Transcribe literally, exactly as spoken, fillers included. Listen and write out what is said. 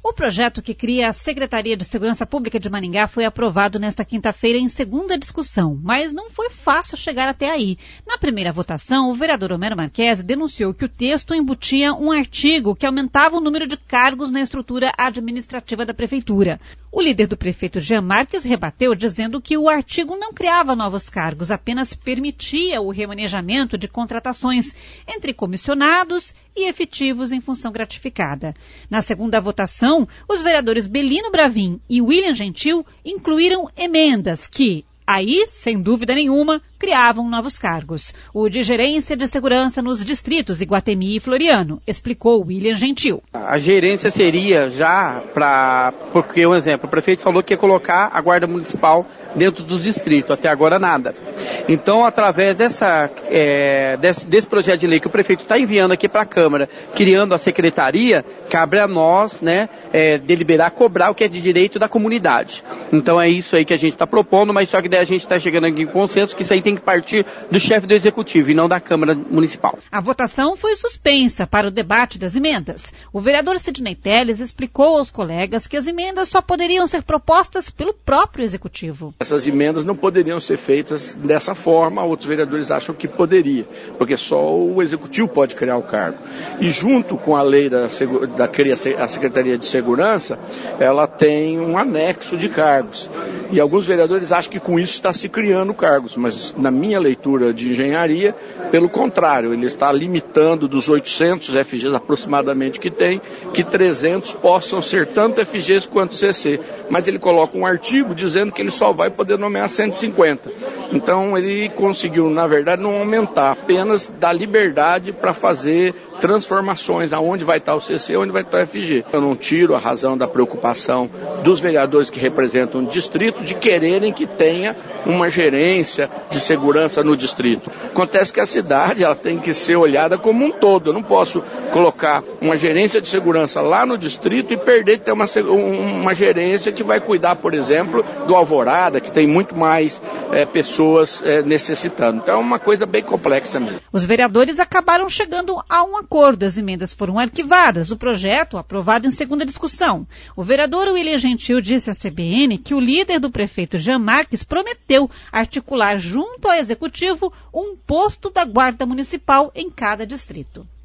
O projeto que cria a Secretaria de Segurança Pública de Maringá foi aprovado nesta quinta-feira em segunda discussão, mas não foi fácil chegar até aí. Na primeira votação, o vereador Homero Marquesi denunciou que o texto embutia um artigo que aumentava o número de cargos na estrutura administrativa da Prefeitura. O líder do prefeito Jean Marques rebateu dizendo que o artigo não criava novos cargos, apenas permitia o remanejamento de contratações entre comissionados e efetivos em função gratificada. Na segunda votação, os vereadores Belino Bravin e William Gentil incluíram emendas que, aí, sem dúvida nenhuma, criavam novos cargos. O de gerência de segurança nos distritos Iguatemi e Floriano, explicou William Gentil. A gerência seria já para, porque um exemplo, o prefeito falou que ia colocar a guarda municipal dentro dos distritos, até agora nada. Então, através dessa, é, desse, desse projeto de lei que o prefeito está enviando aqui para a Câmara, criando a secretaria, cabe a nós, né, é, deliberar, cobrar o que é de direito da comunidade. Então é isso aí que a gente está propondo, mas só que daí a gente está chegando aqui em consenso que isso aí tem que partir do chefe do Executivo e não da Câmara Municipal. A votação foi suspensa para o debate das emendas. O vereador Sidney Telles explicou aos colegas que as emendas só poderiam ser propostas pelo próprio Executivo. Essas emendas não poderiam ser feitas dessa forma, outros vereadores acham que poderia, porque só o Executivo pode criar o cargo. E junto com a lei da, da a Secretaria de Segurança, ela tem um anexo de cargos. E alguns vereadores acham que com isso está se criando cargos, mas na minha leitura de engenharia, pelo contrário, ele está limitando dos oitocentos F Gs aproximadamente que tem, que trezentos possam ser tanto F Gs quanto C C. Mas ele coloca um artigo dizendo que ele só vai poder nomear cento e cinquenta. Então ele conseguiu, na verdade, não aumentar, apenas dar liberdade para fazer transformações, aonde vai estar o C C, onde vai estar o F G. Eu não tiro a razão da preocupação dos vereadores que representam o distrito de quererem que tenha uma gerência de segurança no distrito. Acontece que a cidade ela tem que ser olhada como um todo. Eu não posso colocar uma gerência de segurança lá no distrito e perder de ter uma, uma gerência que vai cuidar, por exemplo, do Alvorada, que tem muito mais é, pessoas é, necessitando. Então é uma coisa bem complexa mesmo. Os vereadores acabaram chegando a um acordo. As emendas foram arquivadas. O projeto aprovado em segunda discussão. O vereador William Gentil disse à C B N que o líder do prefeito Jean Marques prometeu articular junto ao Executivo um posto da Guarda Municipal em cada distrito.